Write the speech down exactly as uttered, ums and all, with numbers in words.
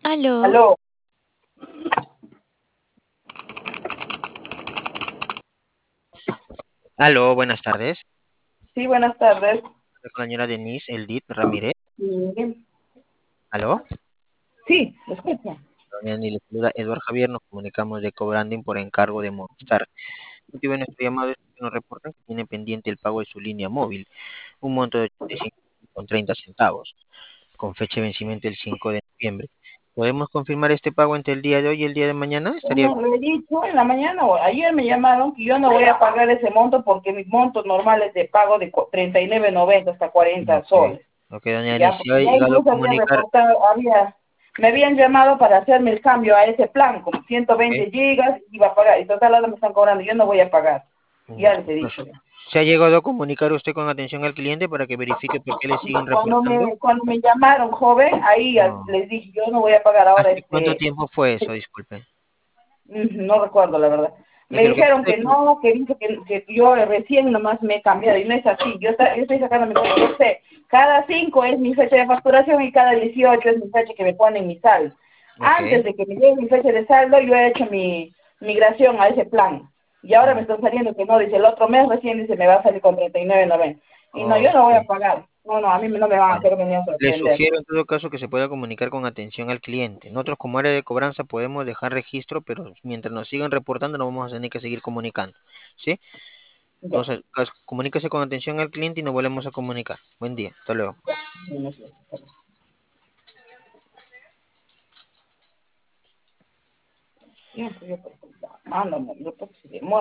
Aló, Aló, Aló, buenas tardes. sí, buenas tardes. Soy con la señora Denise Eldit Ramírez. Sí, Aló. sí, lo escucho. Doña Denise, le saluda Eduardo Javier. Nos comunicamos de Cobranding por encargo de Movistar. El motivo de nuestro llamado es que nos reportan que tiene pendiente el pago de su línea móvil, un monto de ochenta y cinco con treinta centavos, con fecha de vencimiento el cinco de noviembre. ¿Podemos confirmar este pago entre el día de hoy y el día de mañana? Estaría Como le he dicho en la mañana, o ayer me llamaron que yo no voy a pagar ese monto porque mi monto normal es de pago de cu- treinta y nueve noventa hasta bien. cuarenta Ok, soles. ok, doña Ya, Denise, si porque ha ya llegado a incluso había comunicar, reportado, había, me habían llamado para hacerme el cambio a ese plan, como ciento ok, veinte gigas, iba a pagar, y total ahora me están cobrando, yo no voy a pagar. mm, Ya les he pues, dicho. Ya. ¿se ha llegado a comunicar usted con atención al cliente para que verifique por qué le siguen Cuando reportando? me, cuando me llamaron joven, ahí ya No. les dije, yo no voy a pagar ahora ¿Hace cuánto este. tiempo fue eso? Disculpe. Mm, No recuerdo, la verdad. Es Me que lo que dijeron pasa es que que... no, que dice que, que yo recién nomás me he cambiado y no es así. Yo, está- yo estoy sacando mi cuenta, yo sé, cada cinco es mi fecha de facturación y cada dieciocho es mi fecha que me ponen mi saldo. Ok. Antes de que me llegue mi fecha de saldo, yo he hecho mi migración a ese plan. Y ahora me Mm, están saliendo que no, dice, el otro mes recién dice, me va a salir con treinta y nueve noventa. Y no, yo no voy a ok. pagar. No, no, a mí no me van a Vale. hacer venir a Le sorprender. sugiero en todo caso que se pueda comunicar con atención al cliente. Nosotros como área de cobranza podemos dejar registro, pero mientras nos sigan reportando no vamos a tener que seguir comunicando. ¿Sí? Ya. Entonces, cas- comuníquese con atención al cliente y nos volvemos a comunicar. Buen día. Hasta luego. No sé. Ya, pues, yo, pues, mándame, yo, pues, si demora.